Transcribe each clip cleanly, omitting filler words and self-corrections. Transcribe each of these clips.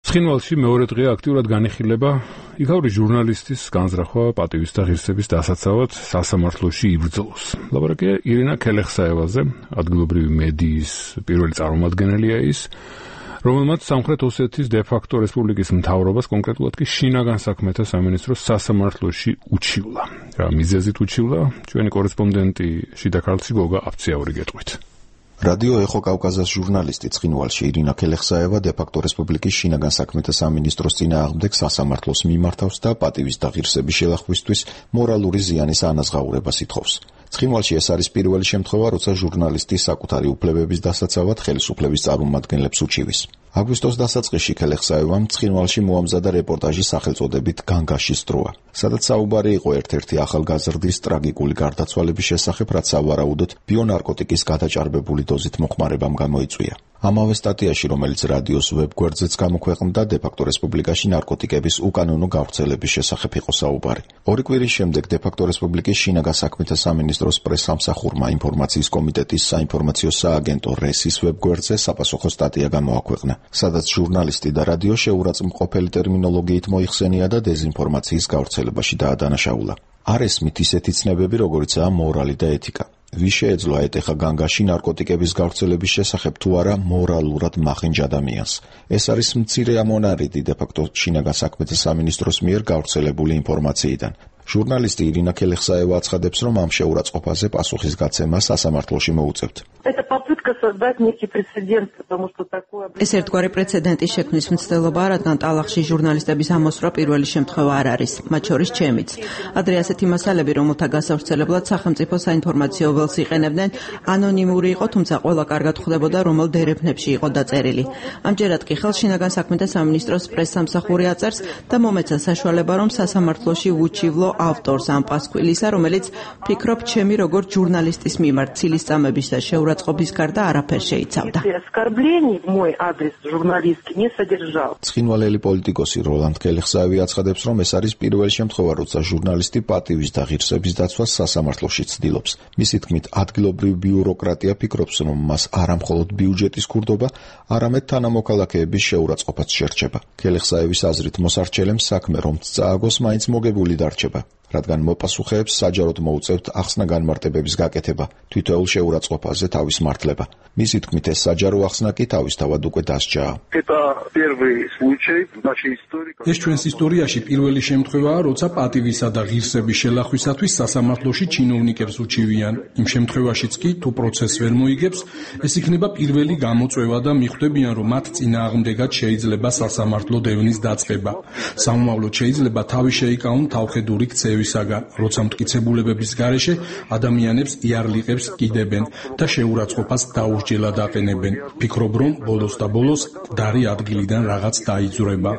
ცხინვალში მეორე დღე აქტიურად განიხილება იქაური ჟურნალისტის განზრახვა პატივის და ღირსების დასაცავად სასამართლოში იბრძოლოს. ლაბორატორია ირინა ქელეხსაევაზე, ადგილობრივი მედიის პირველი წარმომადგენელია ის, რომელმაც სამხრეთ ოსეთის დე-ფაქტო რესპუბლიკის მთავრობას კონკრეტულად კი შინაგან საქმეთა სამინისტროს სასამართლოში უჩივლა. რა მიზეზით უჩივლა? ჩვენი კორესპონდენტი შიდა ქართლში გოგა აფციაური გეტყვით. რადიო ეხო კავკაზას ჟურნალისტი ცხინვალში ირინა ქელეხსაევა დე-ფაქტო რესპუბლიკის შინაგან საქმეთა სამინისტროს წინააღმდეგ სასამართლოს მიმართავს და პატივის და ღირსების შელახვისთვის მორალური ზიანის ანაზღაურებას ითხოვს. ცხინვალში ეს არის პირველი შემთხვევა, როცა ჟურნალისტი საკუთარი უფლებების დასაცავად ხელისუფლების წარმომადგენლებს უჩივის. აგვისტოს დასაწყისში ქელეხსაევამ ცხინვალში მოამზადა რეპორტაჟი სახელწოდებით განგაშის დროა, სადაც საუბარი იყო ერთ-ერთი ახალგაზრდის ტრაგიკული გარდაცვალების შესახებ, რაც სავარაუდოდ ბიონარკოტიკის გადაჭარბებული დოზით მოხმარებამ გამოიწვია. ამავე სტატიაში, რომელიც რადიოს ვებგვერდზეც გამოქვეყნდა, დე-ფაქტო რესპუბლიკაში ნარკოტიკების უკანონო გავრცელების შესახებ იყო საუბარი. 2 კვირის შემდეგ დე-ფაქტო რესპუბლიკის შინაგან საქმეთა სამინისტროს პრესსამსახურმა ინფორმაციის კომიტეტის საინფორმაციო სააგენტო რესის ვებგვერდზე საპასუხო სტატია გამოაქვეყნა, სადაც ჟურნალისტი და რადიო შეურაცხმყოფელი ტერმინოლოგიით მოიხსენია და დეზინფორმაციის გავრცელებაში დაადანაშაულა. არ ესმით ისეთი ცნებები, როგორიცაა მორალი და ეთიკა. ვის შეეძლო ეთეხა განგაში ნარკოტიკების გავრცელების შესახებ თუ არა მორალურად მახინჯ ადამიანს. ეს არის მცირე ამონარიდი დე-ფაქტო შინაგან საქმეთა სამინისტროს მიერ გავრცელებული ინფორმაციიდან. ჟურნალისტი ირინა ქელეხსაევა აცხადებს, რომ ამ შეურაცხყოფაზე პასუხის გაცემა სასამართლოში მოუწევთ. ეს ერთგვარი პრეცედენტის შექმნის მცდელობაა, რადგან ტალახში ჟურნალისტების ამოსვლა პირველი შემთხვევა არ არის, მათ შორის ჩემიც. ადრე ასეთი მასალები, რომელთა გასავრცელებლად სახელმწიფო საინფორმაციო ველს იყენებდნენ, ანონიმური იყო, თუმცა ყველა კარგად ხვდებოდა, რომელ დერეფნებში იყო დაწერილი. ამჯერად კი ხელშინაგან საქმეთა სამინისტროს პრესსამსახური აწერს და მომეცა საშუალება, რომ სასამართლოში უჩივლო ავტორს ამ პასკვილისა, რომელიც ფიქრობ, ჩემი როგორც ჟურნალისტის მიმართ ცილისწამების და შეურაცხყოფის გარდა არაფერს შეიცავდა. ცხინვალელი პოლიტიკოსი როლანდ ქელეხსაევი აცხადებს, რომ ეს არის პირველი შემთხვევა, როცა ჟურნალისტი პატივის და ღირსების დაცვას სასამართლოში ცდილობს. მისი თქმით, ადგილობრივი ბიუროკრატია ფიქრობს, რომ მას არა მხოლოდ ბიუჯეტის ქურდობა, არამედ თანამოქალაქეების შეურაცხყოფაც შერჩება. ქელეხსაევის აზრით, მოსარჩელემ საქმე რომც წააგოს, მაინც მოგებული დარჩება, რადგან მოპასუხეებს საჯაროდ მოუწევთ ახსნა განმარტებების გაკეთება, თითოეულ შეურაცხყოფაზე თავის მართლება. მისი თქმით, ეს საჯარო ახსნა კი თავისთავად უკვე დასჯაა. ეს ჩვენს ისტორიაში პირველი შემთხვევაა, როცა პატივისა და ღირსების შელახვისათვის სასამართლოში ჩინოვნიკებს უჩივიან. იმ შემთხვევაშიც კი, თუ პროცესს ვერ მოიგებს, ეს იქნება პირველი გამოწვევა და მიხვდებიან, რომ მათ წინააღმდეგად შეიძლება სასამართლო დევნის დაწყება. სამომავლოდ შეიძლება თავი შეიკავონ თავხედური ქცევისაგან, როცა მტკიცებულებების გარეშე ადამიანებს იარლიყებს კიდებენ და შეურაცხყოფას დაუსჯელად აყენებენ. ფიქრობ, რომ ბოლოს და ბოლოს დარი ადგილიდან რაღაც დაიძვრება.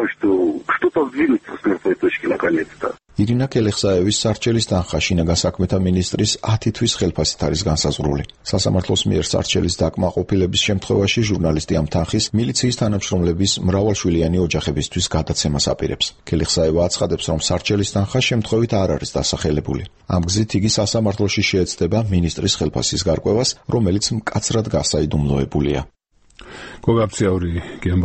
ირინა ქელეხსაევის სარჩელის თანხა შინაგან საქმეთა მინისტრის 10 თვის ხელფასით არის განსაზღვრული. სასამართლოს მიერ სარჩელის დაკმაყოფილების შემთხვევაში ჟურნალისტი ამ თანხის მილიციის თანამშრომლების მრავალშვილიანი ოჯახებისთვის გადაცემას აპირებს. ქელეხსაევა აცხადებს, რომ სარჩელის თანხა შემთხვევით არ არის დასახელებული. ამ გზით იგი სასამართლოში შეეცდება მინისტრის ხელფასის გარკვევას, რომელიც მკაცრად გასაიდუმლოებულია. გოგა აფციაური